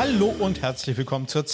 Hallo und herzlich willkommen zur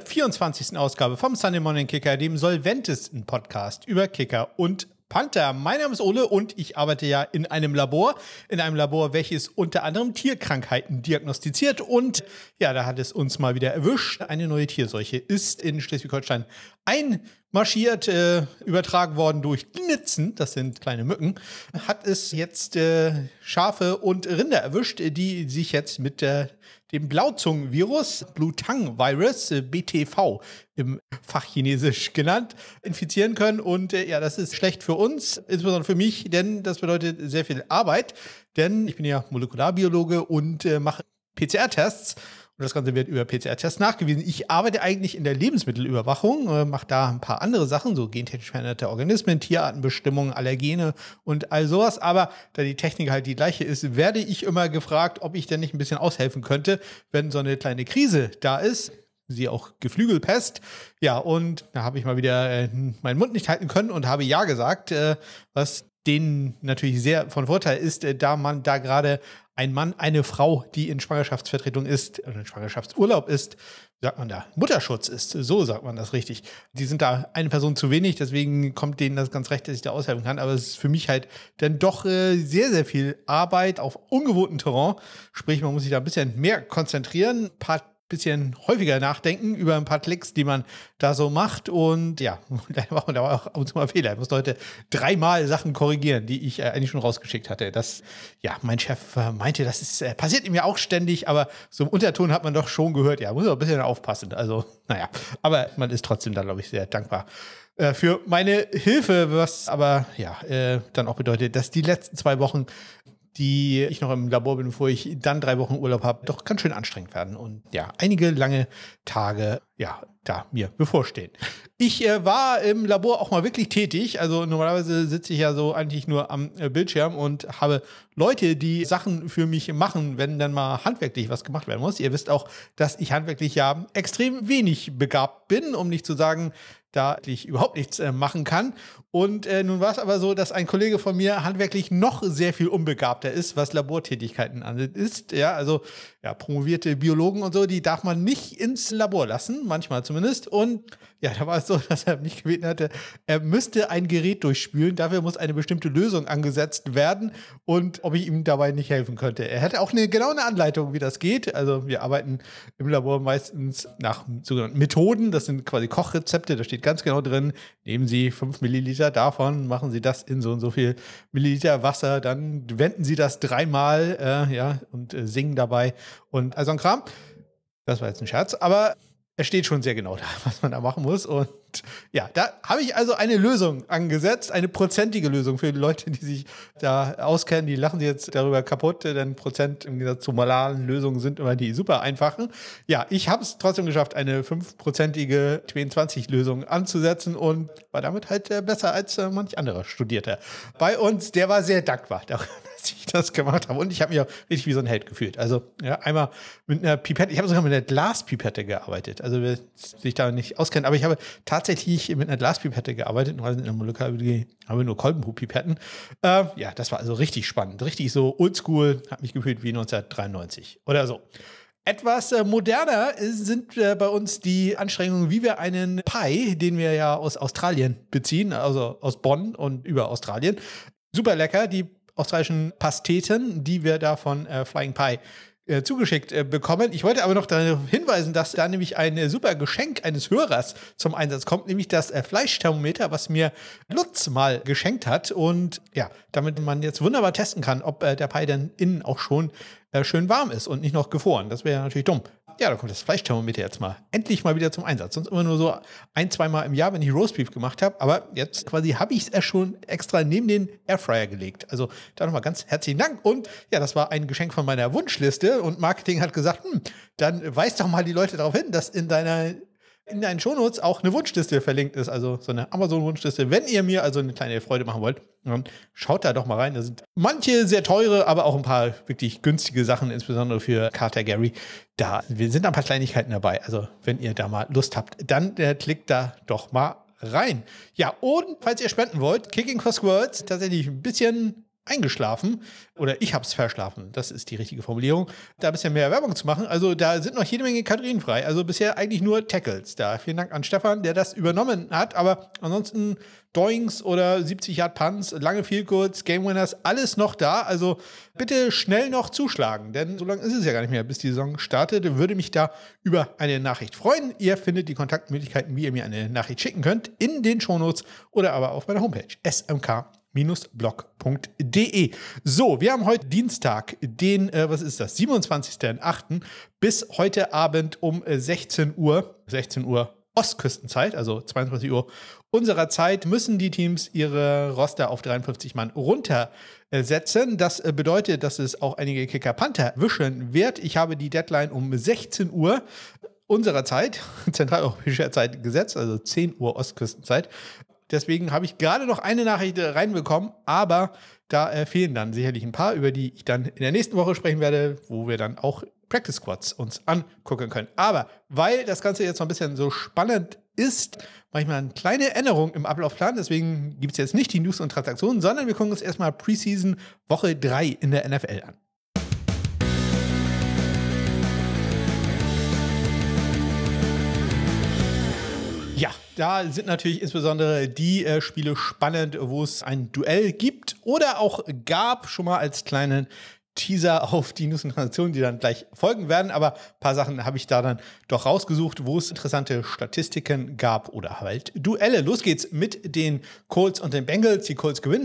224. Ausgabe vom Sunday Morning Kicker, dem solventesten Podcast über Kicker und Panther. Mein Name ist Ole und ich arbeite ja in einem Labor, welches unter anderem Tierkrankheiten diagnostiziert. Und ja, da hat es uns mal wieder erwischt. Eine neue Tierseuche ist in Schleswig-Holstein einmarschiert, übertragen worden durch Nitzen, das sind kleine Mücken, hat es jetzt Schafe und Rinder erwischt, die sich jetzt mit dem Blauzungenvirus, Blue Tongue Virus, BTV im Fachchinesisch genannt, infizieren können. Und ja, das ist schlecht für uns, insbesondere für mich, denn das bedeutet sehr viel Arbeit. Denn ich bin ja Molekularbiologe und mache PCR-Tests. Und das Ganze wird über PCR-Tests nachgewiesen. Ich arbeite eigentlich in der Lebensmittelüberwachung, mache da ein paar andere Sachen, so gentechnisch veränderte Organismen, Tierartenbestimmung, Allergene und all sowas. Aber da die Technik halt die gleiche ist, werde ich immer gefragt, ob ich denn nicht ein bisschen aushelfen könnte, wenn so eine kleine Krise da ist. Sie auch Geflügelpest. Ja, und da habe ich mal wieder meinen Mund nicht halten können und habe ja gesagt, was denen natürlich sehr von Vorteil ist, da man da gerade ein Mann, eine Frau, die in Schwangerschaftsvertretung ist, oder in Schwangerschaftsurlaub ist, sagt man da, Mutterschutz ist, so sagt man das richtig. Die sind da eine Person zu wenig, deswegen kommt denen das ganz recht, dass ich da aushelfen kann, aber es ist für mich halt dann doch sehr, sehr viel Arbeit auf ungewohntem Terrain, sprich, man muss sich da ein bisschen mehr konzentrieren, ein paar bisschen häufiger nachdenken über ein paar Klicks, die man da so macht. Und ja, da war auch ab und zu mal Fehler. Ich musste heute 3-mal Sachen korrigieren, die ich eigentlich schon rausgeschickt hatte. Das, ja, mein Chef meinte, das ist passiert ihm ja auch ständig, aber so im Unterton hat man doch schon gehört, ja, muss auch ein bisschen aufpassen. Also, naja, aber man ist trotzdem da, glaube ich, sehr dankbar für meine Hilfe, was aber ja dann auch bedeutet, dass die letzten 2 Wochen, die ich noch im Labor bin, bevor ich dann 3 Wochen Urlaub habe, doch ganz schön anstrengend werden. Und ja, einige lange Tage, ja, da mir bevorstehen. Ich war im Labor auch mal wirklich tätig. Also normalerweise sitze ich ja so eigentlich nur am Bildschirm und habe Leute, die Sachen für mich machen, wenn dann mal handwerklich was gemacht werden muss. Ihr wisst auch, dass ich handwerklich ja extrem wenig begabt bin, um nicht zu sagen, da ich überhaupt nichts machen kann. Und nun war es aber so, dass ein Kollege von mir handwerklich noch sehr viel unbegabter ist, was Labortätigkeiten ist. Ja, also ja, promovierte Biologen und so, die darf man nicht ins Labor lassen, manchmal zumindest. Und ja, da war es so, dass er mich gebeten hatte, er müsste ein Gerät durchspülen, dafür muss eine bestimmte Lösung angesetzt werden und ob ich ihm dabei nicht helfen könnte. Er hatte auch genau eine Anleitung, wie das geht. Also wir arbeiten im Labor meistens nach sogenannten Methoden, das sind quasi Kochrezepte, da steht ganz genau drin, nehmen Sie 5 Milliliter davon, machen Sie das in so und so viel Milliliter Wasser, dann wenden Sie das 3-mal ja, und singen dabei und also ein Kram. Das war jetzt ein Scherz, aber es steht schon sehr genau da, was man da machen muss. Und ja, da habe ich also eine Lösung angesetzt, eine prozentige Lösung für die Leute, die sich da auskennen. Die lachen sich jetzt darüber kaputt, denn Prozent im Gegensatz zu malaren Lösungen sind immer die super einfachen. Ja, ich habe es trotzdem geschafft, eine 5-prozentige 22-Lösung anzusetzen und war damit halt besser als manch anderer Studierter. Bei uns, der war sehr dankbar, dass ich das gemacht habe. Und ich habe mich auch richtig wie so ein Held gefühlt. Also ja, einmal mit einer Pipette, ich habe sogar mit einer Glaspipette gearbeitet. Also wer sich da nicht auskennt, aber ich habe tatsächlich mit einer Glaspipette gearbeitet. Nur in der Molekularbiologie haben wir nur Kolbenpipetten. Ja, das war also richtig spannend. Richtig so oldschool, hat mich gefühlt wie 1993 oder so. Etwas moderner sind bei uns die Anstrengungen, wie wir einen Pie, den wir ja aus Australien beziehen, also aus Bonn und über Australien. Super lecker, die australischen Pasteten, die wir da von Flying Pie zugeschickt bekommen. Ich wollte aber noch darauf hinweisen, dass da nämlich ein super Geschenk eines Hörers zum Einsatz kommt, nämlich das Fleischthermometer, was mir Lutz mal geschenkt hat. Und ja, damit man jetzt wunderbar testen kann, ob der Pie dann innen auch schon schön warm ist und nicht noch gefroren. Das wäre ja natürlich dumm. Ja, da kommt das Fleischthermometer jetzt mal endlich mal wieder zum Einsatz. Sonst immer nur so 1-2 Mal im Jahr, wenn ich Roastbeef gemacht habe. Aber jetzt quasi habe ich es schon extra neben den Airfryer gelegt. Also da nochmal ganz herzlichen Dank. Und ja, das war ein Geschenk von meiner Wunschliste. Und Marketing hat gesagt, dann weist doch mal die Leute darauf hin, dass in deinen Shownotes auch eine Wunschliste verlinkt ist, also so eine Amazon-Wunschliste. Wenn ihr mir also eine kleine Freude machen wollt, schaut da doch mal rein. Da sind manche sehr teure, aber auch ein paar wirklich günstige Sachen, insbesondere für Carter Gary. Da sind ein paar Kleinigkeiten dabei. Also wenn ihr da mal Lust habt, dann klickt da doch mal rein. Ja, und falls ihr spenden wollt, Kicking for Squirrels, tatsächlich ein bisschen eingeschlafen oder ich habe es verschlafen, das ist die richtige Formulierung, da ein bisschen mehr Werbung zu machen. Also da sind noch jede Menge Kategorien frei. Also bisher eigentlich nur Tackles da. Vielen Dank an Stefan, der das übernommen hat, aber ansonsten Doings oder 70 Yard Punts, lange Field Goals, Game Winners, alles noch da. Also bitte schnell noch zuschlagen, denn so lange ist es ja gar nicht mehr, bis die Saison startet. Würde mich da über eine Nachricht freuen. Ihr findet die Kontaktmöglichkeiten, wie ihr mir eine Nachricht schicken könnt, in den Shownotes oder aber auf meiner Homepage smk-blog.de. So, wir haben heute Dienstag, den, 27.08. bis heute Abend um 16 Uhr Ostküstenzeit, also 22 Uhr unserer Zeit, müssen die Teams ihre Roster auf 53 Mann runtersetzen. Das bedeutet, dass es auch einige Kicker-Panther wischen wird. Ich habe die Deadline um 16 Uhr unserer Zeit, zentraleuropäischer Zeit gesetzt, also 10 Uhr Ostküstenzeit. Deswegen habe ich gerade noch eine Nachricht reinbekommen, aber da fehlen dann sicherlich ein paar, über die ich dann in der nächsten Woche sprechen werde, wo wir dann auch Practice Squads uns angucken können. Aber weil das Ganze jetzt noch ein bisschen so spannend ist, mache ich mal eine kleine Änderung im Ablaufplan. Deswegen gibt es jetzt nicht die News und Transaktionen, sondern wir gucken uns erstmal Preseason Woche 3 in der NFL an. Ja, da sind natürlich insbesondere die Spiele spannend, wo es ein Duell gibt oder auch gab, schon mal als kleinen Teaser auf die News und Transaktionen, die dann gleich folgen werden. Aber ein paar Sachen habe ich da dann doch rausgesucht, wo es interessante Statistiken gab oder halt Duelle. Los geht's mit den Colts und den Bengals. Die Colts gewinnen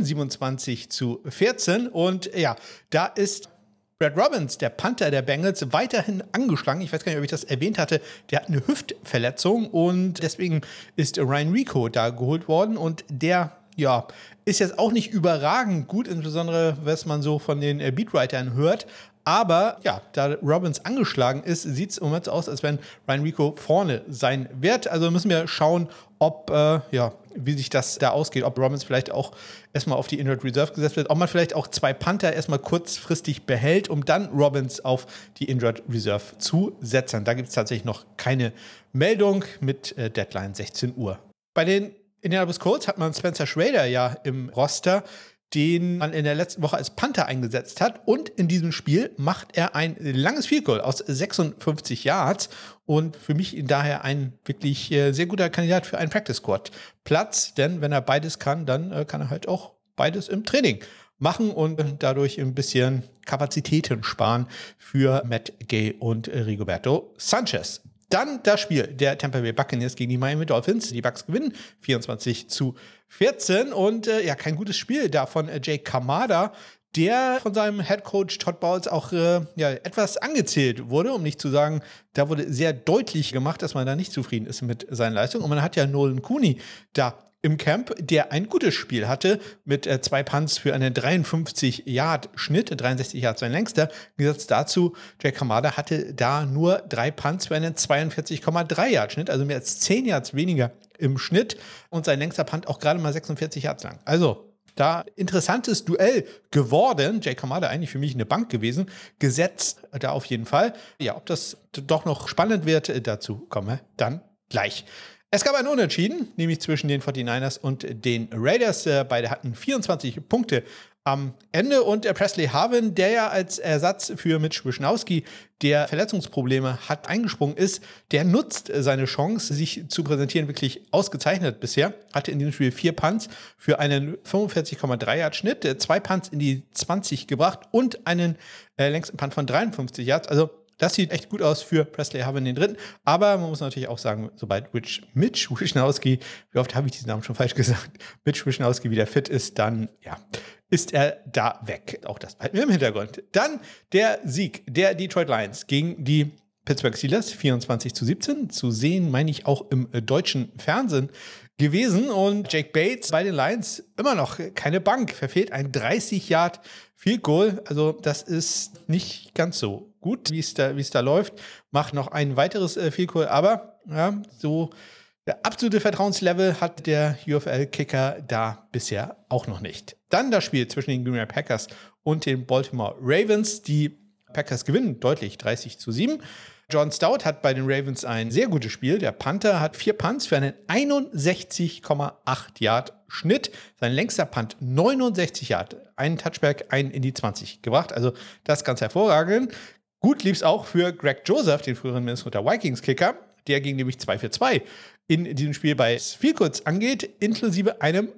27-14. Und ja, da ist Brad Robbins, der Panther der Bengals, weiterhin angeschlagen. Ich weiß gar nicht, ob ich das erwähnt hatte. Der hat eine Hüftverletzung und deswegen ist Ryan Rico da geholt worden. Und der, ja, ist jetzt auch nicht überragend gut, insbesondere was man so von den Beatwritern hört. Aber ja, da Robbins angeschlagen ist, sieht es im Moment so aus, als wenn Ryan Rico vorne sein wird. Also müssen wir schauen, ob, wie sich das da ausgeht. Ob Robbins vielleicht auch erstmal auf die Injured Reserve gesetzt wird. Ob man vielleicht auch 2 Panther erstmal kurzfristig behält, um dann Robbins auf die Injured Reserve zu setzen. Da gibt es tatsächlich noch keine Meldung mit Deadline 16 Uhr. Bei den Indianapolis Colts hat man Spencer Schrader ja im Roster, den man in der letzten Woche als Panther eingesetzt hat. Und in diesem Spiel macht er ein langes Field Goal aus 56 Yards. Und für mich daher ein wirklich sehr guter Kandidat für einen Practice Squad Platz. Denn wenn er beides kann, dann kann er halt auch beides im Training machen und dadurch ein bisschen Kapazitäten sparen für Matt Gay und Rigoberto Sanchez. Dann das Spiel der Tampa Bay Buccaneers gegen die Miami Dolphins. Die Bucs gewinnen 24-14 und kein gutes Spiel da von Jake Kamada, der von seinem Headcoach Todd Bowles auch etwas angezählt wurde, um nicht zu sagen, da wurde sehr deutlich gemacht, dass man da nicht zufrieden ist mit seinen Leistungen. Und man hat ja Nolan Cooney da im Camp, der ein gutes Spiel hatte mit 2 Punts für einen 53-Yard-Schnitt, 63 Yards sein längster. Im Gegensatz dazu, Jake Kamada hatte da nur 3 Punts für einen 42,3-Yard-Schnitt, also mehr als 10 Yards weniger im Schnitt und sein längster Punt auch gerade mal 46 Yards lang. Also da interessantes Duell geworden. Jake Kamada eigentlich für mich eine Bank gewesen. Gesetzt da auf jeden Fall. Ja, ob das doch noch spannend wird, dazu kommen wir dann gleich. Es gab ein Unentschieden, nämlich zwischen den 49ers und den Raiders. Beide hatten 24 Punkte am Ende. Und Presley Harvin, der ja als Ersatz für Mitch Wishnowsky, der Verletzungsprobleme hat, eingesprungen ist, der nutzt seine Chance, sich zu präsentieren, wirklich ausgezeichnet bisher. Hatte in diesem Spiel 4 Punts für einen 45,3 Yard Schnitt, 2 Punts in die 20 gebracht und einen längsten Punt von 53 Yards. Also das sieht echt gut aus für Presley Harvin den Dritten. Aber man muss natürlich auch sagen, sobald Mitch Wishnowsky, wie oft habe ich diesen Namen schon falsch gesagt, Mitch Wishnowsky wieder fit ist, dann ist er da weg. Auch das behalten wir im Hintergrund. Dann der Sieg der Detroit Lions gegen die Pittsburgh Steelers, 24-17. Zu sehen, meine ich, auch im deutschen Fernsehen gewesen. Und Jake Bates bei den Lions immer noch keine Bank. Verfehlt ein 30-Yard Field Goal. Also das ist nicht ganz so gut, wie es da läuft. Macht noch ein weiteres Field Goal. Aber ja, so der absolute Vertrauenslevel hat der UFL-Kicker da bisher auch noch nicht. Dann das Spiel zwischen den Green Bay Packers und den Baltimore Ravens. Die Packers gewinnen deutlich 30-7. John Stout hat bei den Ravens ein sehr gutes Spiel. Der Panther hat 4 Punts für einen 61,8 Yard Schnitt. Sein längster Punt 69 Yards, einen Touchback, einen in die 20 gebracht. Also das ist ganz hervorragend. Gut lief es auch für Greg Joseph, den früheren Minnesota Vikings-Kicker. Der ging nämlich 2 für 2 in diesem Spiel bei Field Goals angeht, inklusive einem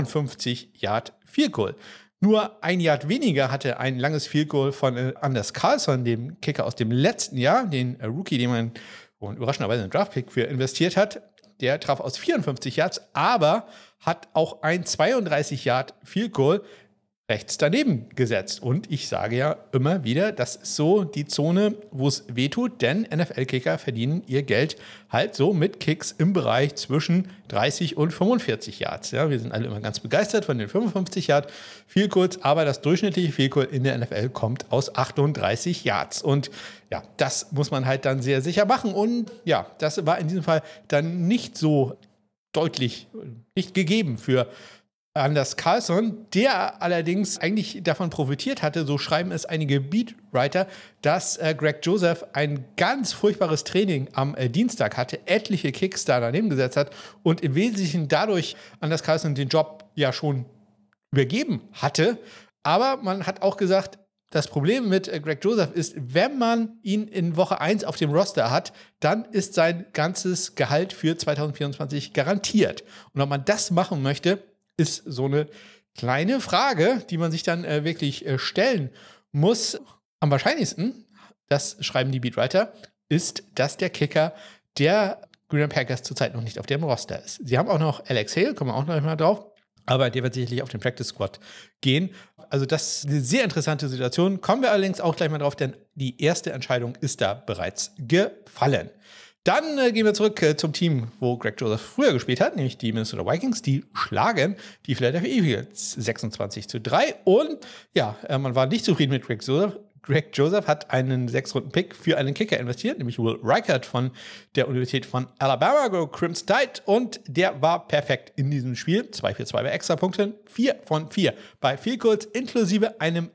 55-Yard-Field-Goal. Nur ein Yard weniger hatte ein langes Field Goal von Anders Carlson, dem Kicker aus dem letzten Jahr, den Rookie, den man überraschenderweise einen Draftpick für investiert hat. Der traf aus 54 Yards, aber hat auch ein 32 Yard Field Goal rechts daneben gesetzt. Und ich sage ja immer wieder, das ist so die Zone, wo es wehtut, denn NFL-Kicker verdienen ihr Geld halt so mit Kicks im Bereich zwischen 30 und 45 Yards. Ja, wir sind alle immer ganz begeistert von den 55 Yard Field Goals, aber das durchschnittliche Field Goal in der NFL kommt aus 38 Yards. Und ja, das muss man halt dann sehr sicher machen. Und ja, das war in diesem Fall dann nicht so deutlich, nicht gegeben für Anders Carlson, der allerdings eigentlich davon profitiert hatte, so schreiben es einige Beatwriter, dass Greg Joseph ein ganz furchtbares Training am Dienstag hatte, etliche Kicks da daneben gesetzt hat und im Wesentlichen dadurch Anders Carlson den Job ja schon übergeben hatte. Aber man hat auch gesagt, das Problem mit Greg Joseph ist, wenn man ihn in Woche 1 auf dem Roster hat, dann ist sein ganzes Gehalt für 2024 garantiert. Und ob man das machen möchte, ist so eine kleine Frage, die man sich dann wirklich stellen muss. Am wahrscheinlichsten, das schreiben die Beatwriter, ist, dass der Kicker der Green Bay Packers zurzeit noch nicht auf dem Roster ist. Sie haben auch noch Alex Hale, kommen wir auch noch mal drauf, aber der wird sicherlich auf den Practice Squad gehen. Also das ist eine sehr interessante Situation. Kommen wir allerdings auch gleich mal drauf, denn die erste Entscheidung ist da bereits gefallen. Dann gehen wir zurück zum Team, wo Greg Joseph früher gespielt hat, nämlich die Minnesota Vikings. Die schlagen die Philadelphia Eagles 26-3. Und ja, man war nicht zufrieden mit Greg Joseph. Greg Joseph hat einen 6-Runden-Pick für einen Kicker investiert, nämlich Will Reichert von der Universität von Alabama, Go Crimson Tide. Und der war perfekt in diesem Spiel. 2 für 2 bei Extrapunkten, 4 von 4 bei Field Goals, inklusive einem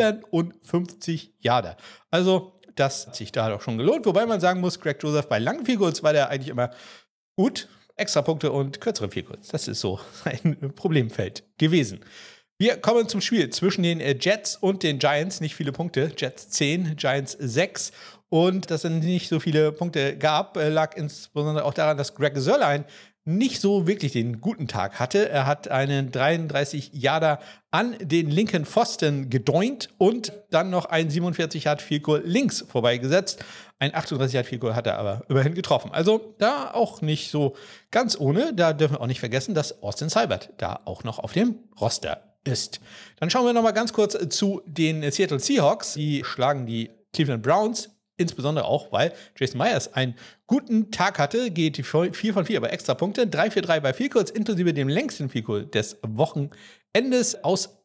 57-Yarder. Also das hat sich da doch schon gelohnt. Wobei man sagen muss, Greg Joseph bei langen Field Goals war der eigentlich immer gut. Extrapunkte und kürzere Field Goals. Das ist so ein Problemfeld gewesen. Wir kommen zum Spiel zwischen den Jets und den Giants. Nicht viele Punkte. Jets 10, Giants 6. Und dass es nicht so viele Punkte gab, lag insbesondere auch daran, dass Greg Zuerlein nicht so wirklich den guten Tag hatte. Er hat einen 33-Yarder an den linken Pfosten gedoint und dann noch ein 47-Yard-Field-Goal links vorbeigesetzt. Ein 38-Yard-Field-Goal hat er aber immerhin getroffen. Also da auch nicht so ganz ohne. Da dürfen wir auch nicht vergessen, dass Austin Seibert da auch noch auf dem Roster ist. Dann schauen wir noch mal ganz kurz zu den Seattle Seahawks. Die schlagen die Cleveland Browns. Insbesondere auch, weil Jason Myers einen guten Tag hatte, geht 4 von 4 bei Extrapunkte, 3 für 3 bei Field Goals, inklusive dem längsten Field Goal des Wochenendes aus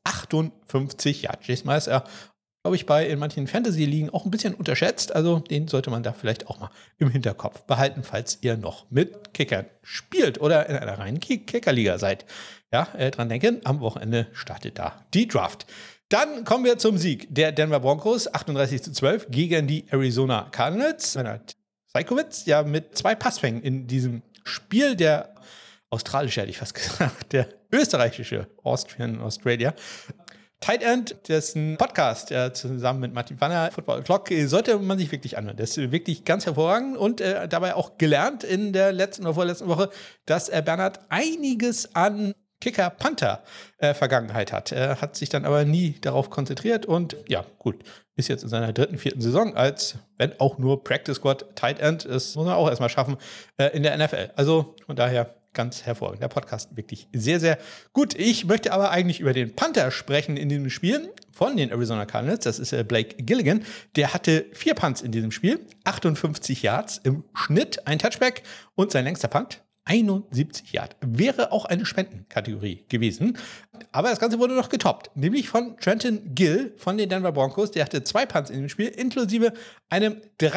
58 Yards. Jason Myers, glaube ich, in manchen Fantasy-Ligen auch ein bisschen unterschätzt. Also den sollte man da vielleicht auch mal im Hinterkopf behalten, falls ihr noch mit Kickern spielt oder in einer reinen Kickerliga seid. Ja, dran denken, am Wochenende startet da die Draft. Dann kommen wir zum Sieg der Denver Broncos, 38-12 gegen die Arizona Cardinals. Seikowitz, ja, mit 2 Passfängen in diesem Spiel. Der australische, hätte ich fast gesagt, der österreichische Australia. Tight End, dessen Podcast zusammen mit Martin Wanner, Football Clock, sollte man sich wirklich anhören. Das ist wirklich ganz hervorragend und dabei auch gelernt in der letzten oder vorletzten Woche, dass Bernhard einiges an Kicker-Panther-Vergangenheit hat. Er hat sich dann aber nie darauf konzentriert und ja, gut, ist jetzt in seiner 3., 4. Saison als, wenn auch nur Practice Squad Tight End, das muss man auch erstmal schaffen in der NFL. Also von daher ganz hervorragend. Der Podcast wirklich sehr, sehr gut. Ich möchte aber eigentlich über den Panther sprechen in diesem Spiel von den Arizona Cardinals. Das ist Blake Gilligan. Der hatte 4 Punts in diesem Spiel, 58 Yards im Schnitt, ein Touchback und sein längster Punt 71 Yard. Wäre auch eine Spendenkategorie gewesen. Aber das Ganze wurde noch getoppt. Nämlich von Trenton Gill von den Denver Broncos. Der hatte 2 Punts in dem Spiel, inklusive einem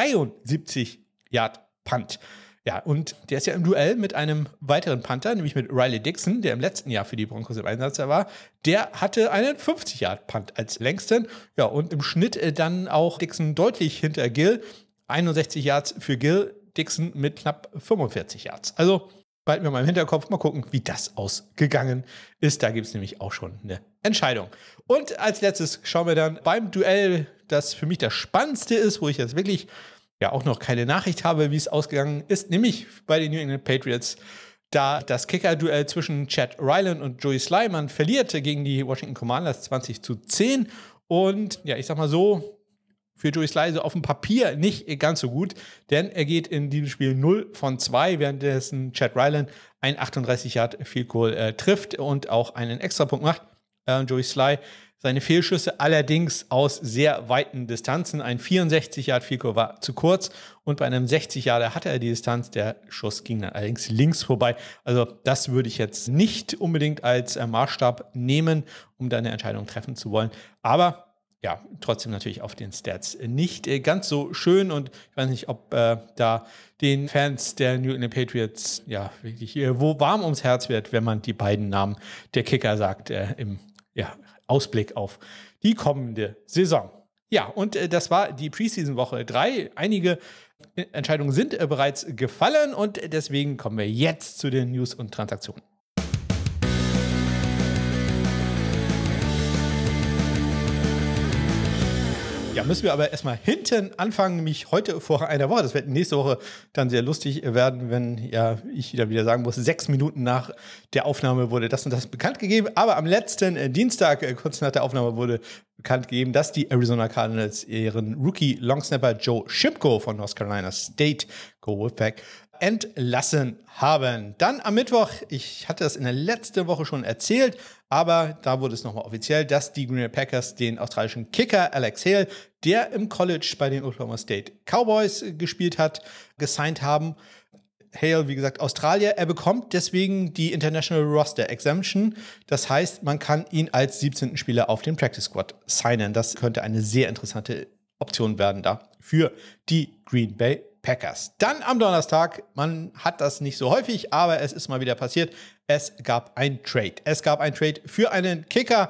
73 Yard Punt. Ja, und der ist ja im Duell mit einem weiteren Panther, nämlich mit Riley Dixon, der im letzten Jahr für die Broncos im Einsatz war. Der hatte einen 50 Yard Punt als längsten. Ja, und im Schnitt dann auch Dixon deutlich hinter Gill. 61 Yards für Gill, Dixon mit knapp 45 Yards. Also behalten wir mal im Hinterkopf. Mal gucken, wie das ausgegangen ist. Da gibt es nämlich auch schon eine Entscheidung. Und als letztes schauen wir dann beim Duell, das für mich das Spannendste ist, wo ich jetzt wirklich ja auch noch keine Nachricht habe, wie es ausgegangen ist, nämlich bei den New England Patriots, da das Kicker-Duell zwischen Chad Ryland und Joey Slye. Man verlierte gegen die Washington Commanders 20-10. Und ja, ich sag mal so, für Joey Slye so auf dem Papier nicht ganz so gut, denn er geht in diesem Spiel 0 von 2, währenddessen Chad Ryland ein 38-Yard-Field-Goal trifft und auch einen Extrapunkt macht. Joey Slye seine Fehlschüsse allerdings aus sehr weiten Distanzen. Ein 64-Yard-Field-Goal war zu kurz und bei einem 60-Yarder hatte er die Distanz. Der Schuss ging dann allerdings links vorbei. Also das würde ich jetzt nicht unbedingt als Maßstab nehmen, um da eine Entscheidung treffen zu wollen. Aber ja, trotzdem natürlich auf den Stats nicht ganz so schön und ich weiß nicht, ob da den Fans der New England Patriots ja wirklich wo warm ums Herz wird, wenn man die beiden Namen der Kicker sagt im Ausblick auf die kommende Saison. Ja, und das war die Preseason-Woche 3. Einige Entscheidungen sind bereits gefallen und deswegen kommen wir jetzt zu den News und Transaktionen. Ja, müssen wir aber erstmal hinten anfangen, nämlich heute vor einer Woche. Das wird nächste Woche dann sehr lustig werden, wenn ja ich wieder sagen muss, 6 Minuten nach der Aufnahme wurde das und das bekannt gegeben. Aber am letzten Dienstag, kurz nach der Aufnahme, wurde bekannt gegeben, dass die Arizona Cardinals ihren Rookie-Longsnapper Joe Shipko von North Carolina State, Go Wolfpack, entlassen haben. Dann am Mittwoch, ich hatte das in der letzten Woche schon erzählt, aber da wurde es nochmal offiziell, dass die Green Bay Packers den australischen Kicker Alex Hale, der im College bei den Oklahoma State Cowboys gespielt hat, gesigned haben. Hale, wie gesagt, Australier. Er bekommt deswegen die International Roster Exemption. Das heißt, man kann ihn als 17. Spieler auf den Practice Squad signen. Das könnte eine sehr interessante Option werden da für die Green Bay Packers. Dann am Donnerstag, man hat das nicht so häufig, aber es ist mal wieder passiert, es gab ein Trade. Es gab ein Trade für einen Kicker.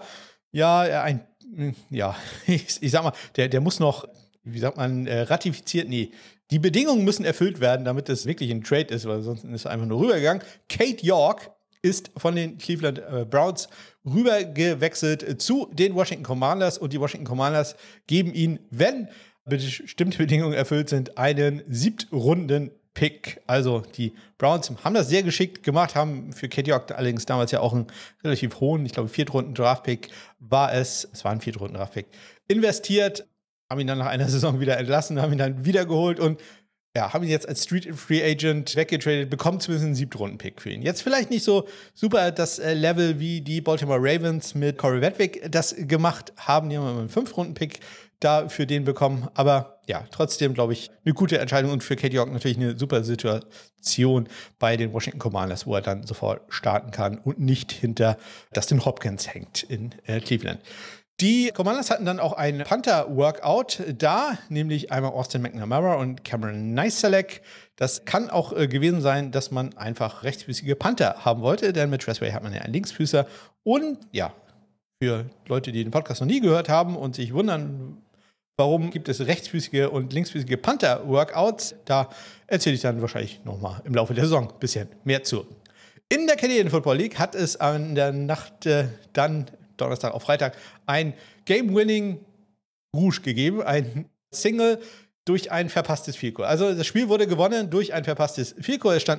Ich sag mal, der muss noch, ratifiziert, die Bedingungen müssen erfüllt werden, damit es wirklich ein Trade ist, weil sonst ist er einfach nur rübergegangen. Kate York ist von den Cleveland Browns rübergewechselt zu den Washington Commanders und die Washington Commanders geben ihn, wenn bestimmte Bedingungen erfüllt sind, einen 7-Runden-Pick. Also die Browns haben das sehr geschickt gemacht, haben für Kate York allerdings damals ja auch einen relativ hohen, ich glaube 4-Runden-Draft-Pick war es. Es war ein 4-Runden-Draft-Pick. Investiert, haben ihn dann nach einer Saison wieder entlassen, haben ihn dann wiedergeholt und ja, haben ihn jetzt als Street Free Agent weggetradet, bekommt zumindest einen 7-Runden-Pick für ihn. Jetzt vielleicht nicht so super das Level wie die Baltimore Ravens mit Corey Wedwick das gemacht haben. Die haben einen 5-Runden-Pick da für den bekommen. Aber ja, trotzdem, glaube ich, eine gute Entscheidung und für Kate York natürlich eine super Situation bei den Washington Commanders, wo er dann sofort starten kann und nicht hinter Dustin Hopkins hängt in Cleveland. Die Commanders hatten dann auch ein Panther-Workout da, nämlich einmal Austin McNamara und Cameron Nicelek. Das kann auch gewesen sein, dass man einfach rechtsfüßige Panther haben wollte, denn mit Tressway hat man ja einen Linksfüßer. Und ja, für Leute, die den Podcast noch nie gehört haben und sich wundern, warum gibt es rechtsfüßige und linksfüßige Panther-Workouts, da erzähle ich dann wahrscheinlich nochmal im Laufe der Saison ein bisschen mehr zu. In der Canadian Football League hat es an der Nacht dann Donnerstag auf Freitag ein Game-Winning Rouge gegeben, ein Single durch ein verpasstes Field Goal. Also das Spiel wurde gewonnen durch ein verpasstes Field Goal. Es stand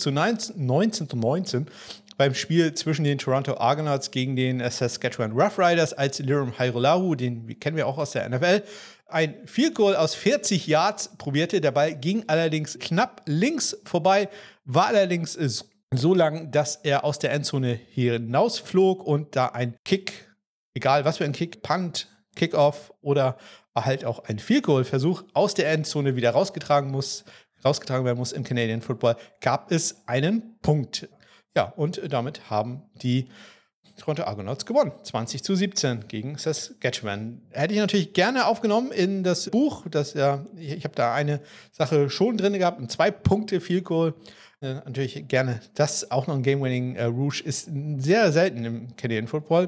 19-19 beim Spiel zwischen den Toronto Argonauts gegen den Saskatchewan Roughriders, als Lirim Hairolahu, den kennen wir auch aus der NFL, ein Field Goal aus 40 Yards probierte. Der Ball ging allerdings knapp links vorbei, war allerdings so lang, dass er aus der Endzone hinausflog und da ein Kick, egal was für ein Kick, Punt, Kickoff oder halt auch ein Field-Goal-Versuch aus der Endzone wieder rausgetragen werden muss im Canadian Football, gab es einen Punkt. Ja, und damit haben die Toronto Argonauts gewonnen. 20-17 gegen Saskatchewan. Hätte ich natürlich gerne aufgenommen in das Buch. Ich habe da eine Sache schon drin gehabt, ein 2-Punkte-Field-Goal. Natürlich gerne. Das auch noch ein Game-Winning Rouge ist sehr selten im Canadian Football.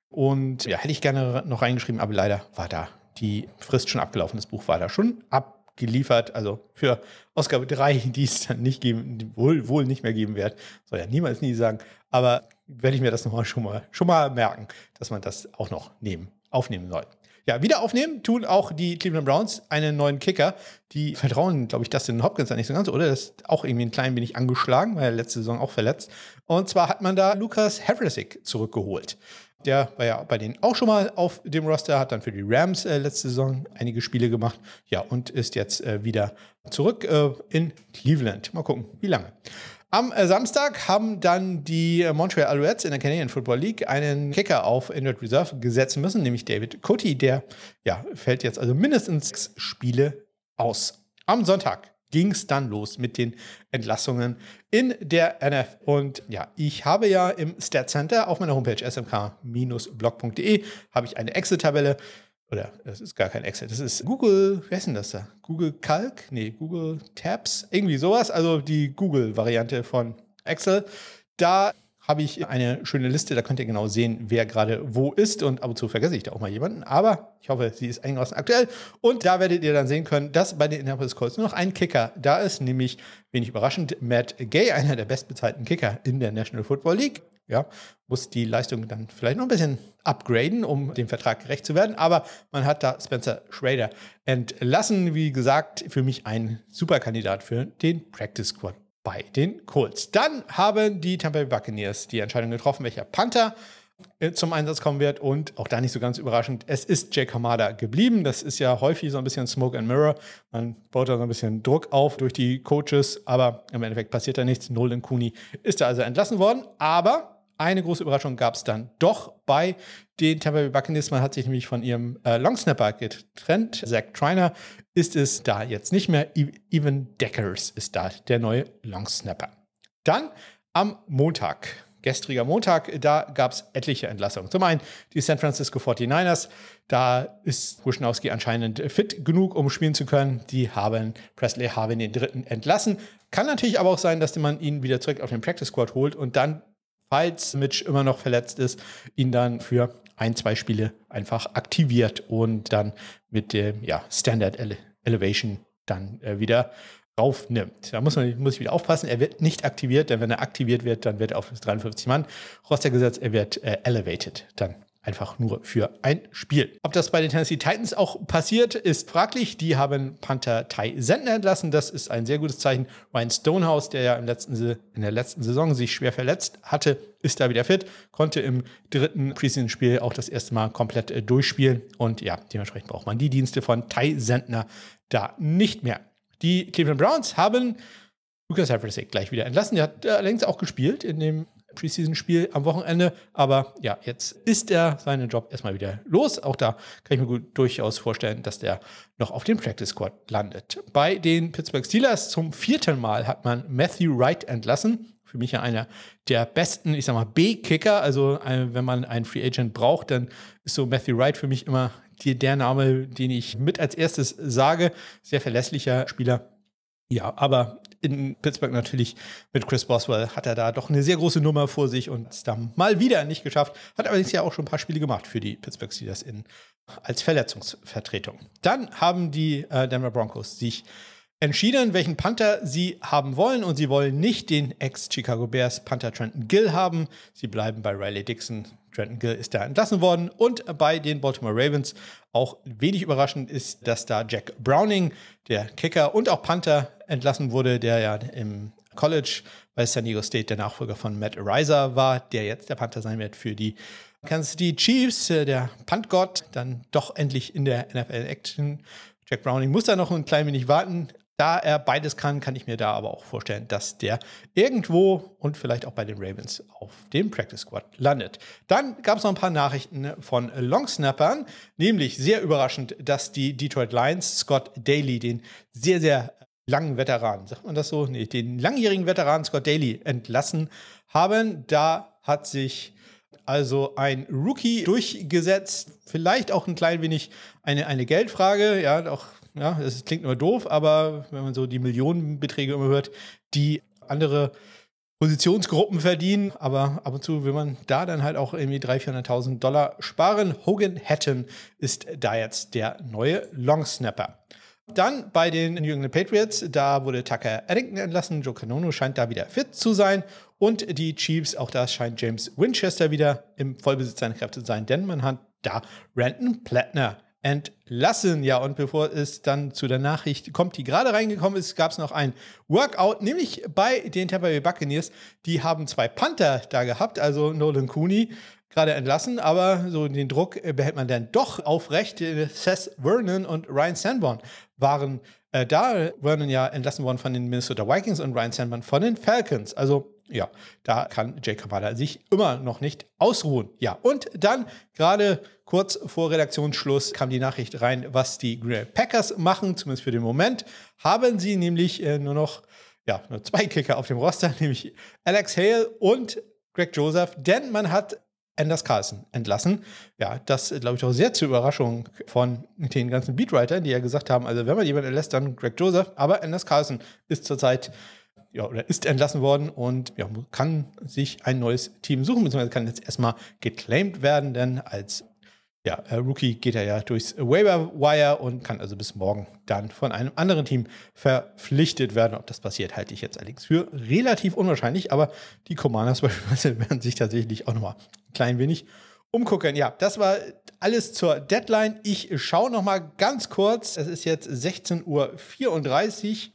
Und ja, hätte ich gerne noch reingeschrieben, aber leider war da die Frist schon abgelaufen. Das Buch war da schon geliefert. Also für Ausgabe 3, die es dann nicht geben, wohl nicht mehr geben wird. Soll ja niemals nie sagen. Aber werde ich mir das nochmal schon mal merken, dass man das auch noch aufnehmen soll. Ja, wieder aufnehmen tun auch die Cleveland Browns einen neuen Kicker. Die vertrauen, glaube ich, Dustin Hopkins da nicht so ganz, oder? Das ist auch irgendwie ein klein wenig angeschlagen, weil er letzte Saison auch verletzt. Und zwar hat man da Lucas Havrisik zurückgeholt. Der war ja bei denen auch schon mal auf dem Roster, hat dann für die Rams letzte Saison einige Spiele gemacht. Ja, und ist jetzt wieder zurück in Cleveland. Mal gucken, wie lange. Am Samstag haben dann die Montreal Alouettes in der Canadian Football League einen Kicker auf Injured Reserve gesetzt müssen, nämlich David Coty. Der fällt jetzt also mindestens 6 Spiele aus. Am Sonntag ging es dann los mit den Entlassungen in der NFL. Und ja, ich habe ja im Stat Center auf meiner Homepage smk-blog.de habe ich eine Excel-Tabelle. Oder das ist gar kein Excel, das ist Google, wer ist denn das da? Google Calc? Nee, Google Tabs, irgendwie sowas. Also die Google-Variante von Excel. Da habe ich eine schöne Liste, da könnt ihr genau sehen, wer gerade wo ist. Und ab und zu vergesse ich da auch mal jemanden. Aber ich hoffe, sie ist einigermaßen aktuell. Und da werdet ihr dann sehen können, dass bei den Indianapolis Colts nur noch ein Kicker da ist, nämlich, wenig überraschend, Matt Gay, einer der bestbezahlten Kicker in der National Football League. Ja, muss die Leistung dann vielleicht noch ein bisschen upgraden, um dem Vertrag gerecht zu werden. Aber man hat da Spencer Schrader entlassen. Wie gesagt, für mich ein super Kandidat für den Practice Squad bei den Colts. Dann haben die Tampa Bay Buccaneers die Entscheidung getroffen, welcher Panther zum Einsatz kommen wird. Und auch da nicht so ganz überraschend, es ist Jake Hamada geblieben. Das ist ja häufig so ein bisschen Smoke and Mirror. Man baut da so ein bisschen Druck auf durch die Coaches, aber im Endeffekt passiert da nichts. Nolan Cooney ist da also entlassen worden. Aber eine große Überraschung gab es dann doch bei den Tampa Bay Buccaneers. Man hat sich nämlich von ihrem Longsnapper getrennt. Zach Triner ist es da jetzt nicht mehr. Evan Deckers ist da der neue Longsnapper. Dann am Montag, gestriger Montag, da gab es etliche Entlassungen. Zum einen die San Francisco 49ers. Da ist Wishnowsky anscheinend fit genug, um spielen zu können. Die haben Presley Harvin den dritten entlassen. Kann natürlich aber auch sein, dass man ihn wieder zurück auf den Practice Squad holt und dann, falls Mitch immer noch verletzt ist, ihn dann für 1-2 Spiele einfach aktiviert und dann mit dem Standard Elevation dann wieder raufnimmt. Da muss ich wieder aufpassen, er wird nicht aktiviert, denn wenn er aktiviert wird, dann wird er auf das 53-Mann-Roster gesetzt, er wird elevated, dann einfach nur für ein Spiel. Ob das bei den Tennessee Titans auch passiert, ist fraglich. Die haben Panther Ty Sentner entlassen. Das ist ein sehr gutes Zeichen. Ryan Stonehouse, der ja in der letzten Saison sich schwer verletzt hatte, ist da wieder fit, konnte im dritten Preseason-Spiel auch das erste Mal komplett durchspielen. Und ja, dementsprechend braucht man die Dienste von Ty Sentner da nicht mehr. Die Cleveland Browns haben Lucas Havrisik gleich wieder entlassen. Der hat allerdings auch gespielt in dem Preseason-Spiel am Wochenende. Aber ja, jetzt ist er seinen Job erstmal wieder los. Auch da kann ich mir durchaus vorstellen, dass der noch auf dem Practice Squad landet. Bei den Pittsburgh Steelers zum 4. Mal hat man Matthew Wright entlassen. Für mich ja einer der besten, ich sag mal, B-Kicker. Also wenn man einen Free Agent braucht, dann ist so Matthew Wright für mich immer der Name, den ich mit als erstes sage. Sehr verlässlicher Spieler. Ja, aber in Pittsburgh natürlich mit Chris Boswell hat er da doch eine sehr große Nummer vor sich und es da mal wieder nicht geschafft. Hat allerdings ja auch schon ein paar Spiele gemacht für die Pittsburgh Steelers als Verletzungsvertretung. Dann haben die Denver Broncos sich entschieden, welchen Panther sie haben wollen. Und sie wollen nicht den Ex-Chicago Bears Panther Trenton Gill haben. Sie bleiben bei Riley Dixon. Trenton Gill ist da entlassen worden. Und bei den Baltimore Ravens, auch wenig überraschend, ist, dass da Jack Browning, der Kicker und auch Panther, entlassen wurde, der ja im College bei San Diego State der Nachfolger von Matt Araiza war, der jetzt der Panther sein wird für die Kansas City Chiefs, der Puntgott, dann doch endlich in der NFL-Action. Jack Browning muss da noch ein klein wenig warten. Da er beides kann ich mir da aber auch vorstellen, dass der irgendwo und vielleicht auch bei den Ravens auf dem Practice Squad landet. Dann gab es noch ein paar Nachrichten von Longsnappern, nämlich sehr überraschend, dass die Detroit Lions Scott Daly, den sehr, sehr langen Veteran, sagt man das so? Nee, den langjährigen Veteran Scott Daly entlassen haben. Da hat sich also ein Rookie durchgesetzt, vielleicht auch ein klein wenig eine Geldfrage, das klingt immer doof, aber wenn man so die Millionenbeträge immer hört, die andere Positionsgruppen verdienen, aber ab und zu will man da dann halt auch irgendwie 300.000, 400.000 sparen. Hogan Hatton ist da jetzt der neue Longsnapper. Dann bei den New England Patriots, da wurde Tucker Addington entlassen, Joe Canono scheint da wieder fit zu sein und die Chiefs, auch da scheint James Winchester wieder im Vollbesitz seiner Kräfte zu sein, denn man hat da Brandon Plattner entlassen. Ja, und bevor es dann zu der Nachricht kommt, die gerade reingekommen ist, gab es noch ein Workout, nämlich bei den Tampa Bay Buccaneers. Die haben 2 Panther da gehabt, also Nolan Cooney gerade entlassen, aber so den Druck behält man dann doch aufrecht. Seth Vernon und Ryan Sanborn waren da. Vernon ja entlassen worden von den Minnesota Vikings und Ryan Sanborn von den Falcons. Also ja, da kann Jake Cavada sich immer noch nicht ausruhen. Ja, und dann gerade kurz vor Redaktionsschluss kam die Nachricht rein, was die Green Bay Packers machen, zumindest für den Moment. Haben sie nämlich nur 2 Kicker auf dem Roster, nämlich Alex Hale und Greg Joseph, denn man hat Anders Carlson entlassen. Ja, das glaube ich auch sehr zur Überraschung von den ganzen Beatwritern, die ja gesagt haben, also wenn man jemanden entlässt, dann Greg Joseph, aber Anders Carlson ist zurzeit ist entlassen worden und kann sich ein neues Team suchen, beziehungsweise kann jetzt erstmal geclaimed werden, denn als Rookie geht er ja durchs Waiver Wire und kann also bis morgen dann von einem anderen Team verpflichtet werden. Ob das passiert, halte ich jetzt allerdings für relativ unwahrscheinlich, aber die Commanders beispielsweise werden sich tatsächlich auch nochmal ein klein wenig umgucken. Ja, das war alles zur Deadline. Ich schaue nochmal ganz kurz, es ist jetzt 16:34 Uhr.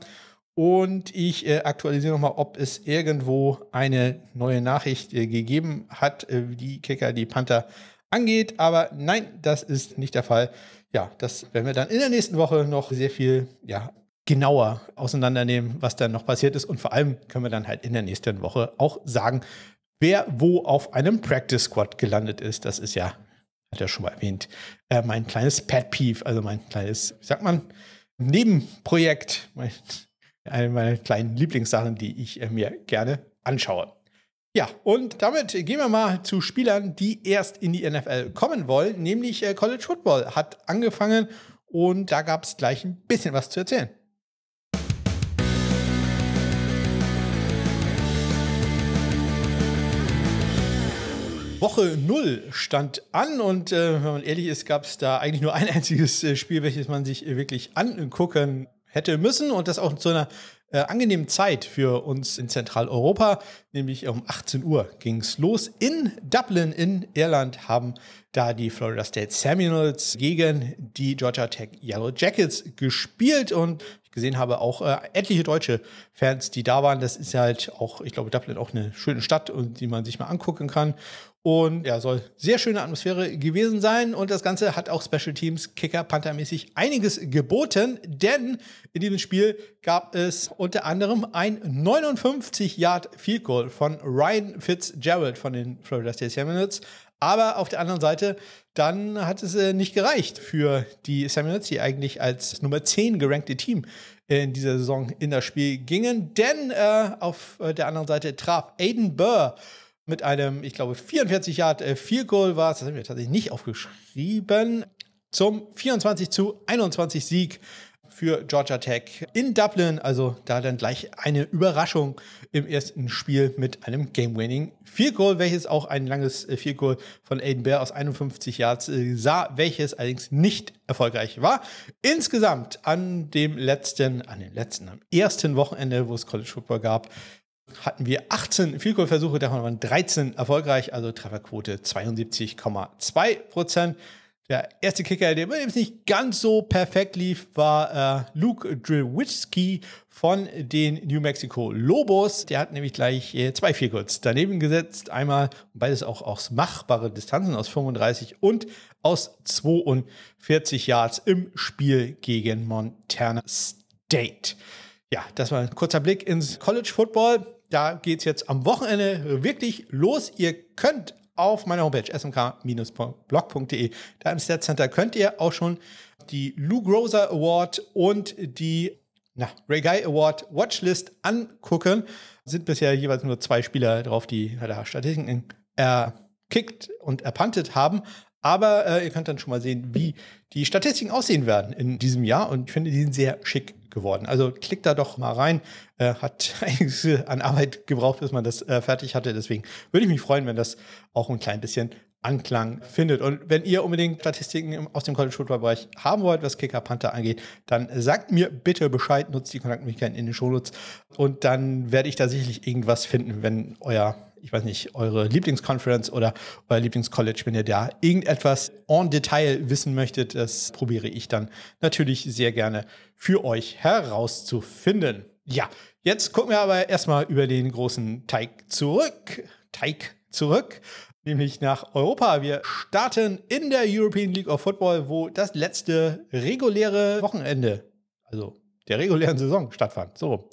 Und ich aktualisiere nochmal, ob es irgendwo eine neue Nachricht gegeben hat, die Kicker, die Panther angeht. Aber nein, das ist nicht der Fall. Ja, das werden wir dann in der nächsten Woche noch sehr viel genauer auseinandernehmen, was dann noch passiert ist. Und vor allem können wir dann halt in der nächsten Woche auch sagen, wer wo auf einem Practice Squad gelandet ist. Das ist ja, hat er schon mal erwähnt, mein kleines Pet Peeve, also mein kleines, wie sagt man, Nebenprojekt, eine meiner kleinen Lieblingssachen, die ich mir gerne anschaue. Ja, und damit gehen wir mal zu Spielern, die erst in die NFL kommen wollen, nämlich College Football hat angefangen und da gab es gleich ein bisschen was zu erzählen. Woche 0 stand an und wenn man ehrlich ist, gab es da eigentlich nur ein einziges Spiel, welches man sich wirklich angucken hätte müssen und das auch zu einer angenehmen Zeit für uns in Zentraleuropa, nämlich um 18 Uhr ging es los. In Dublin in Irland haben da die Florida State Seminoles gegen die Georgia Tech Yellow Jackets gespielt und ich gesehen habe auch etliche deutsche Fans, die da waren. Das ist halt auch, ich glaube, Dublin auch eine schöne Stadt, und die man sich mal angucken kann. Und ja, soll sehr schöne Atmosphäre gewesen sein. Und das Ganze hat auch Special Teams, Kicker, Panther-mäßig einiges geboten. Denn in diesem Spiel gab es unter anderem ein 59-Yard-Field-Goal von Ryan Fitzgerald von den Florida State Seminoles. Aber auf der anderen Seite, dann hat es nicht gereicht für die Seminoles, die eigentlich als Nummer 10 gerankte Team in dieser Saison in das Spiel gingen. Denn auf der anderen Seite traf Aiden Burr mit einem, ich glaube, 44 Yard Field Goal war es, das haben wir tatsächlich nicht aufgeschrieben, zum 24:21 Sieg für Georgia Tech in Dublin. Also da dann gleich eine Überraschung im ersten Spiel mit einem Game-Winning Field Goal, welches auch ein langes Field Goal von Aiden Burr aus 51 Yards sah, welches allerdings nicht erfolgreich war. Insgesamt am ersten Wochenende, wo es College Football gab, hatten wir 18 Field-Goal-Versuche, davon waren 13 erfolgreich, also Trefferquote 72,2%. Der erste Kicker, der übrigens nicht ganz so perfekt lief, war Luke Drewitsky von den New Mexico Lobos. Der hat nämlich gleich 2 Field-Goals daneben gesetzt. Einmal, beides auch aus machbare Distanzen, aus 35 und aus 42 Yards im Spiel gegen Montana State. Ja, das war ein kurzer Blick ins College Football. Da geht es jetzt am Wochenende wirklich los. Ihr könnt auf meiner Homepage smk-blog.de, da im Stat Center, könnt ihr auch schon die Lou Groza Award und die Ray Guy Award Watchlist angucken. Sind bisher jeweils nur 2 Spieler drauf, die da Statistiken erkickt und erpuntet haben. Aber ihr könnt dann schon mal sehen, wie die Statistiken aussehen werden in diesem Jahr. Und ich finde, die sind sehr schick geworden. Also klickt da doch mal rein. Hat einiges an Arbeit gebraucht, bis man das fertig hatte. Deswegen würde ich mich freuen, wenn das auch ein klein bisschen Anklang findet. Und wenn ihr unbedingt Statistiken aus dem College-Football-Bereich haben wollt, was Kicker Panther angeht, dann sagt mir bitte Bescheid, nutzt die Kontaktmöglichkeiten in den Shownotes und dann werde ich da sicherlich irgendwas finden, wenn eure Lieblingsconference oder euer Lieblingscollege, wenn ihr da irgendetwas en Detail wissen möchtet, das probiere ich dann natürlich sehr gerne für euch herauszufinden. Ja, jetzt gucken wir aber erstmal über den großen Teig zurück, nämlich nach Europa. Wir starten in der European League of Football, wo das letzte reguläre Wochenende, also der regulären Saison, stattfand. So.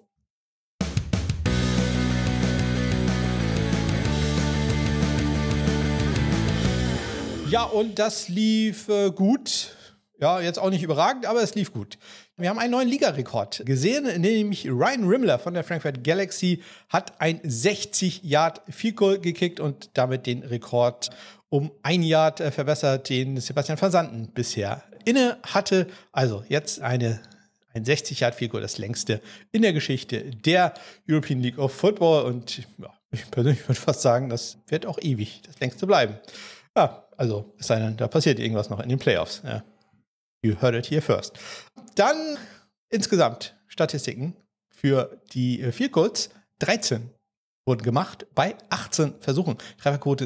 Ja, und das lief gut. Ja, jetzt auch nicht überragend, aber es lief gut. Wir haben einen neuen Ligarekord gesehen, nämlich Ryan Rimler von der Frankfurt Galaxy hat ein 60-Yard-Field-Goal gekickt und damit den Rekord um 1 Yard verbessert, den Sebastian van Santen bisher inne hatte. Also jetzt ein 60-Yard-Field-Goal, das längste in der Geschichte der European League of Football. Und ja, ich persönlich würde fast sagen, das wird auch ewig das längste bleiben. Ja, also es sei denn, da passiert irgendwas noch in den Playoffs. Ja. You heard it here first. Dann insgesamt Statistiken für die Field Goals. 13 wurden gemacht bei 18 Versuchen. Trefferquote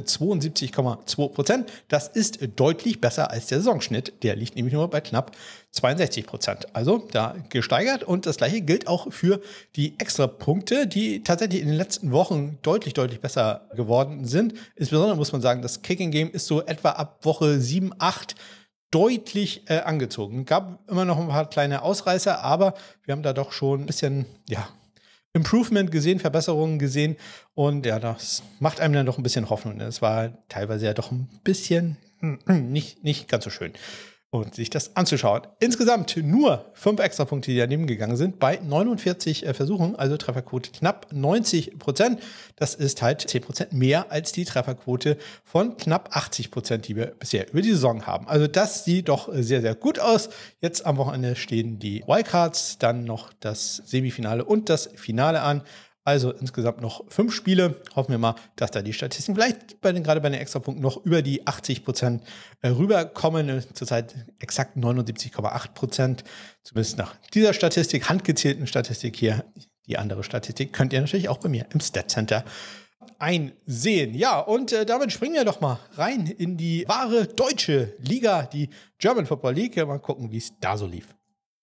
72,2%. Das ist deutlich besser als der Saisonschnitt. Der liegt nämlich nur bei knapp 62%. Also da gesteigert. Und das gleiche gilt auch für die Extrapunkte, die tatsächlich in den letzten Wochen deutlich besser geworden sind. Insbesondere muss man sagen, das Kicking Game ist so etwa ab Woche 7, 8 deutlich angezogen. Gab immer noch ein paar kleine Ausreißer, aber wir haben da doch schon ein bisschen, Improvement gesehen, Verbesserungen gesehen. Und ja, das macht einem dann doch ein bisschen Hoffnung. Es war teilweise ja doch ein bisschen nicht ganz so schön. Und sich das anzuschauen. Insgesamt nur 5 Extrapunkte, die daneben gegangen sind, bei 49 Versuchen, also Trefferquote knapp 90%. Das ist halt 10% mehr als die Trefferquote von knapp 80%, die wir bisher über die Saison haben. Also das sieht doch sehr gut aus. Jetzt am Wochenende stehen die Wildcards, dann noch das Semifinale und das Finale an. Also insgesamt noch 5 Spiele. Hoffen wir mal, dass da die Statistiken vielleicht gerade bei den Extrapunkten noch über die 80% rüberkommen. Zurzeit exakt 79,8%. Zumindest nach dieser Statistik, handgezählten Statistik hier. Die andere Statistik könnt ihr natürlich auch bei mir im Stat Center einsehen. Ja, und damit springen wir doch mal rein in die wahre deutsche Liga, die German Football League. Mal gucken, wie es da so lief.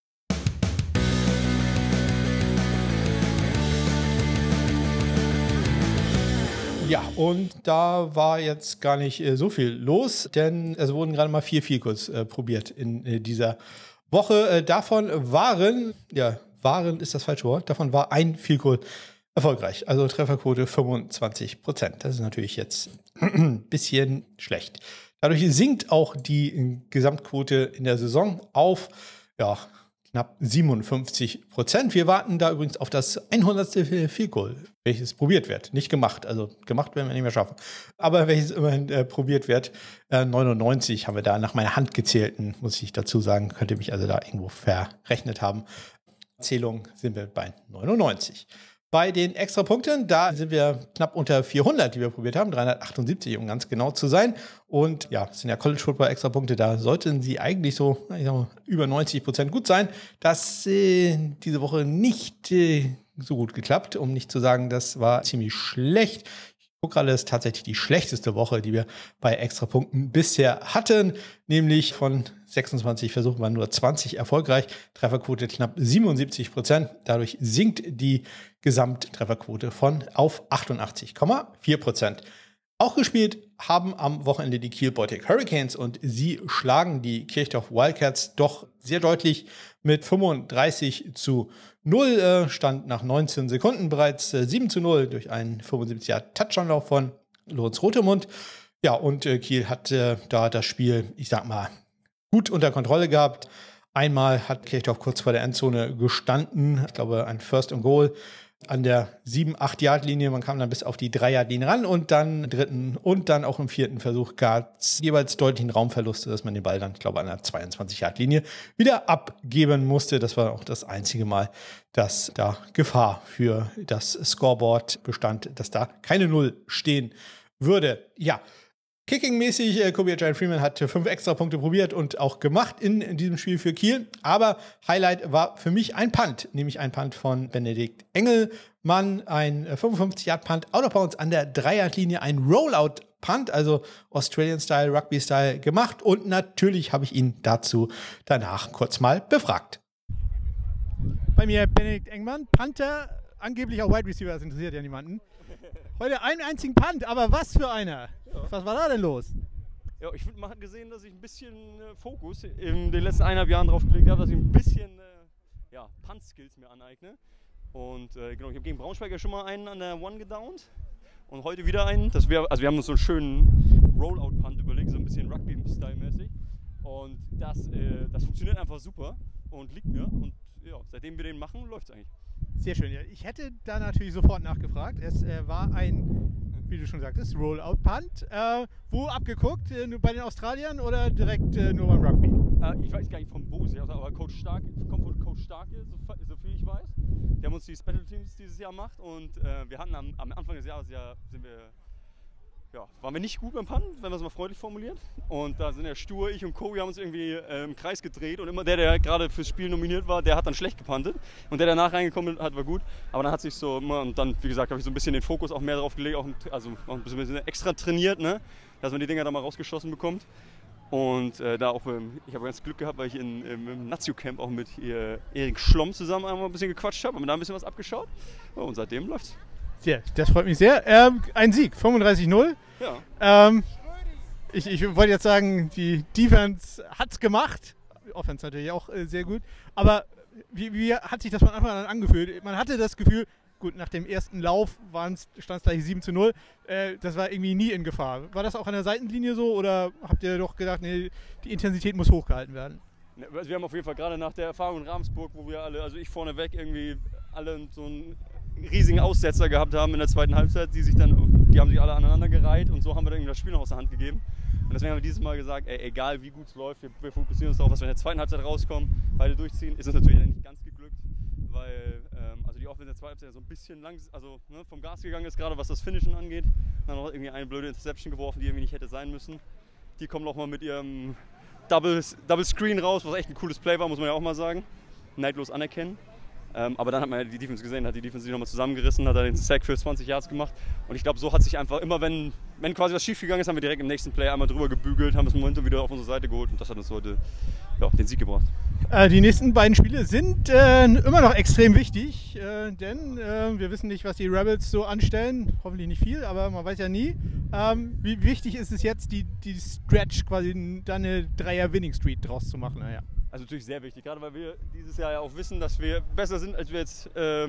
Ja, und da war jetzt gar nicht so viel los, denn es wurden gerade mal 4 Field Goals probiert in dieser Woche. Davon waren ist das falsche Wort, davon war ein Field Goal erfolgreich, also Trefferquote 25%. Das ist natürlich jetzt ein bisschen schlecht. Dadurch sinkt auch die Gesamtquote in der Saison auf, knapp 57%. Wir warten da übrigens auf das 100. Field Goal, welches probiert wird. Nicht gemacht, also gemacht werden wir nicht mehr schaffen. Aber welches immerhin probiert wird. 99 haben wir da nach meiner Hand gezählten, muss ich dazu sagen. Könnt ihr mich also da irgendwo verrechnet haben. Zählung sind wir bei 99. Bei den Extrapunkten, da sind wir knapp unter 400, die wir probiert haben, 378, um ganz genau zu sein. Und ja, das sind ja College-Football-Extrapunkte, da sollten sie eigentlich so, über 90% gut sein. Das diese Woche nicht so gut geklappt, um nicht zu sagen, das war ziemlich schlecht. Ich gucke gerade, das ist tatsächlich die schlechteste Woche, die wir bei Extrapunkten bisher hatten, nämlich von 26 Versuchen waren nur 20 erfolgreich, Trefferquote knapp 77%. Dadurch sinkt die Gesamttrefferquote auf 88,4%. Auch gespielt haben am Wochenende die Kiel Baltic Hurricanes und sie schlagen die Kirchdorf Wildcats doch sehr deutlich mit 35:0. Stand nach 19 Sekunden bereits 7:0 durch einen 75-Yard-Touchdown-Lauf von Lorenz Rotemund. Ja, und Kiel hat da das Spiel, gut unter Kontrolle gehabt. Einmal hat Kirchdorf kurz vor der Endzone gestanden. Ich glaube, ein First and Goal an der 7-8-Yard-Linie. Man kam dann bis auf die 3-Yard-Linie ran und dann im 3. und dann auch im 4. Versuch gab es jeweils deutlichen Raumverluste, dass man den Ball dann, glaube ich, an der 22-Yard-Linie wieder abgeben musste. Das war auch das einzige Mal, dass da Gefahr für das Scoreboard bestand, dass da keine 0 stehen würde. Ja, Kicking-mäßig, Kobe Giant-Freeman hat 5 Extrapunkte probiert und auch gemacht in diesem Spiel für Kiel. Aber Highlight war für mich ein Punt, nämlich ein Punt von Benedikt Engelmann, ein 55-Yard-Punt, out of bounds an der Dreierlinie, ein Rollout-Punt, also Australian-Style, Rugby-Style gemacht. Und natürlich habe ich ihn dazu danach kurz mal befragt. Bei mir Benedikt Engelmann, Panther, angeblich auch Wide Receiver, das interessiert ja niemanden. Heute einen einzigen Punt, aber was für einer? Ja. Was war da denn los? Ja, ich finde, man hat gesehen, dass ich ein bisschen Fokus in den letzten 1,5 Jahren drauf gelegt habe, dass ich ein bisschen Punt-Skills mir aneigne. Und genau, ich habe gegen Braunschweig ja schon mal einen an der One gedownt und heute wieder einen. Wir haben uns so einen schönen Rollout-Punt überlegt, so ein bisschen Rugby-Style-mäßig. Und das funktioniert einfach super und liegt mir. Und ja, seitdem wir den machen, läuft es eigentlich. Sehr schön. Ja. Ich hätte da natürlich sofort nachgefragt. Es war ein, wie du schon sagtest, Rollout-Punt. Wo abgeguckt? Bei den Australiern oder direkt nur beim Rugby? Ich weiß gar nicht von wo sie aus, aber Coach Stark kommt von Coach Starke, so viel ich weiß. Der haben uns die Special Teams dieses Jahr gemacht und wir hatten am Anfang des Jahres waren wir nicht gut beim Punt, wenn man es mal freundlich formuliert. Und da sind ja Stur, ich und Kobe haben uns irgendwie im Kreis gedreht und immer der gerade fürs Spiel nominiert war, der hat dann schlecht gepuntet. Und der danach reingekommen hat, war gut. Aber dann hat sich so immer, und dann, wie gesagt, habe ich so ein bisschen den Fokus auch mehr drauf gelegt, auch ein bisschen extra trainiert, ne? Dass man die Dinger da mal rausgeschossen bekommt. Und ich habe ganz Glück gehabt, weil ich im Nazio-Camp auch mit Erik Schlomm zusammen einmal ein bisschen gequatscht habe, haben da ein bisschen was abgeschaut. Und seitdem läuft's. Ja, das freut mich sehr. Ein Sieg, 35-0. Ja. Ich wollte jetzt sagen, die Defense hat's gemacht. Offense natürlich auch sehr gut. Aber wie hat sich das von Anfang an angefühlt? Man hatte das Gefühl, gut, nach dem ersten Lauf stand es gleich 7-0. Das war irgendwie nie in Gefahr. War das auch an der Seitenlinie so oder habt ihr doch gedacht, nee, die Intensität muss hochgehalten werden? Wir haben auf jeden Fall gerade nach der Erfahrung in Ravensburg, wo wir alle, also ich vorneweg irgendwie alle so einen riesigen Aussetzer gehabt haben in der zweiten Halbzeit, die haben sich alle aneinander gereiht und so haben wir dann irgendwie das Spiel noch aus der Hand gegeben. Und deswegen haben wir dieses Mal gesagt, egal wie gut es läuft, wir fokussieren uns darauf, was wir in der zweiten Halbzeit rauskommen, beide durchziehen. Ist es natürlich nicht ganz geglückt, weil die Offense in der zweiten Halbzeit so ein bisschen vom Gas gegangen ist, gerade was das Finishen angeht. Dann noch irgendwie eine blöde Interception geworfen, die irgendwie nicht hätte sein müssen. Die kommen nochmal mit ihrem Double Screen raus, was echt ein cooles Play war, muss man ja auch mal sagen. Neidlos anerkennen. Aber dann hat man ja die Defense gesehen, hat die Defense sich nochmal zusammengerissen, hat er den Sack für 20 Yards gemacht. Und ich glaube, so hat sich einfach immer, wenn quasi was schief gegangen ist, haben wir direkt im nächsten Play einmal drüber gebügelt, haben das Momentum wieder auf unsere Seite geholt und das hat uns heute den Sieg gebracht. Die nächsten beiden Spiele sind immer noch extrem wichtig, denn wir wissen nicht, was die Rebels so anstellen. Hoffentlich nicht viel, aber man weiß ja nie. Wie wichtig ist es jetzt, die Stretch quasi da eine Dreier-Winning-Streak draus zu machen? Naja. Also natürlich sehr wichtig, gerade weil wir dieses Jahr ja auch wissen, dass wir besser sind, als wir jetzt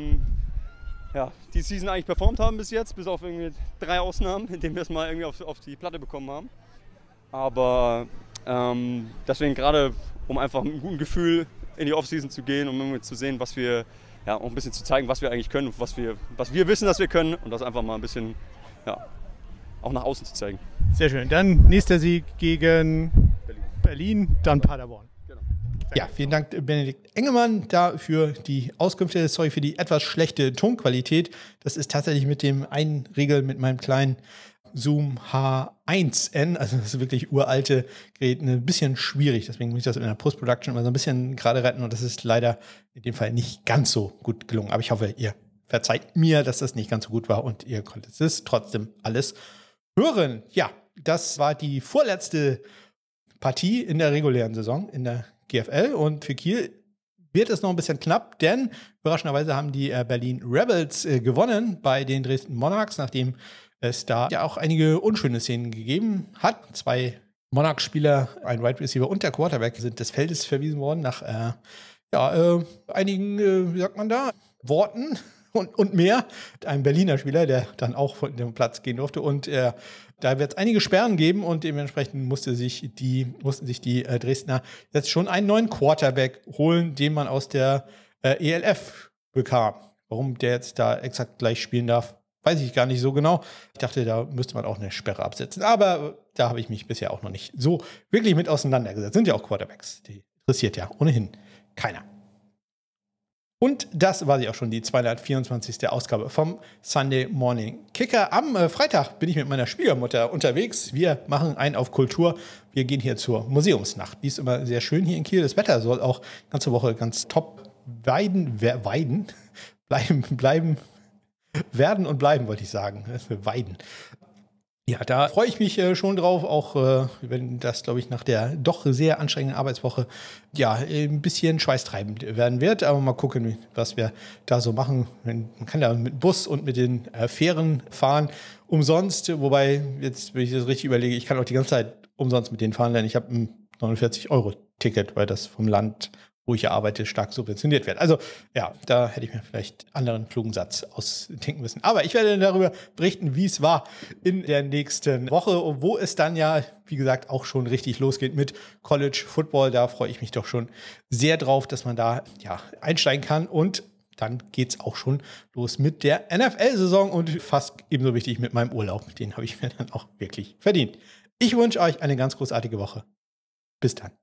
die Season eigentlich performt haben bis jetzt, bis auf irgendwie 3 Ausnahmen, in denen wir es mal irgendwie auf die Platte bekommen haben. Aber deswegen gerade, um einfach mit einem guten Gefühl in die Offseason zu gehen, um irgendwie zu sehen, was wir, auch ein bisschen zu zeigen, was wir eigentlich können, und was wir wissen, dass wir können und das einfach mal ein bisschen, auch nach außen zu zeigen. Sehr schön. Dann nächster Sieg gegen Berlin, dann Paderborn. Ja, vielen Dank, Benedikt Engelmann, da für die Auskünfte. Sorry für die etwas schlechte Tonqualität. Das ist tatsächlich mit dem einen Regel mit meinem kleinen Zoom H1N, also das ist wirklich uralte Gerät, ein bisschen schwierig. Deswegen muss ich das in der Post-Production immer so ein bisschen gerade retten und das ist leider in dem Fall nicht ganz so gut gelungen. Aber ich hoffe, ihr verzeiht mir, dass das nicht ganz so gut war und ihr konntet es trotzdem alles hören. Ja, das war die vorletzte Partie in der regulären Saison, in der GFL und für Kiel wird es noch ein bisschen knapp, denn überraschenderweise haben die Berlin Rebels gewonnen bei den Dresden Monarchs, nachdem es da ja auch einige unschöne Szenen gegeben hat. 2 Monarch-Spieler, ein Wide Receiver und der Quarterback sind des Feldes verwiesen worden nach einigen, wie sagt man da, Worten und mehr. Ein Berliner Spieler, der dann auch von dem Platz gehen durfte und da wird es einige Sperren geben und dementsprechend mussten sich die Dresdner jetzt schon einen neuen Quarterback holen, den man aus der ELF bekam. Warum der jetzt da exakt gleich spielen darf, weiß ich gar nicht so genau. Ich dachte, da müsste man auch eine Sperre absetzen. Aber da habe ich mich bisher auch noch nicht so wirklich mit auseinandergesetzt. Sind ja auch Quarterbacks. Die interessiert ja ohnehin keiner. Und das war sie auch schon, die 224. Ausgabe vom Sunday Morning Kicker. Am Freitag bin ich mit meiner Schwiegermutter unterwegs. Wir machen einen auf Kultur. Wir gehen hier zur Museumsnacht. Die ist immer sehr schön hier in Kiel. Das Wetter soll auch ganze Woche ganz top bleiben, wollte ich sagen. Weiden. Ja, da freue ich mich schon drauf, auch wenn das, glaube ich, nach der doch sehr anstrengenden Arbeitswoche ja ein bisschen schweißtreibend werden wird. Aber mal gucken, was wir da so machen. Man kann ja mit Bus und mit den Fähren fahren umsonst. Wobei, jetzt, wenn ich das richtig überlege, ich kann auch die ganze Zeit umsonst mit denen fahren, denn ich habe ein 49-Euro-Ticket, weil das vom Land, wo ich arbeite, stark subventioniert wird. Also ja, da hätte ich mir vielleicht einen anderen klugen Satz ausdenken müssen. Aber ich werde darüber berichten, wie es war in der nächsten Woche, wo es dann ja, wie gesagt, auch schon richtig losgeht mit College Football. Da freue ich mich doch schon sehr drauf, dass man da ja einsteigen kann. Und dann geht es auch schon los mit der NFL-Saison und fast ebenso wichtig mit meinem Urlaub. Den habe ich mir dann auch wirklich verdient. Ich wünsche euch eine ganz großartige Woche. Bis dann.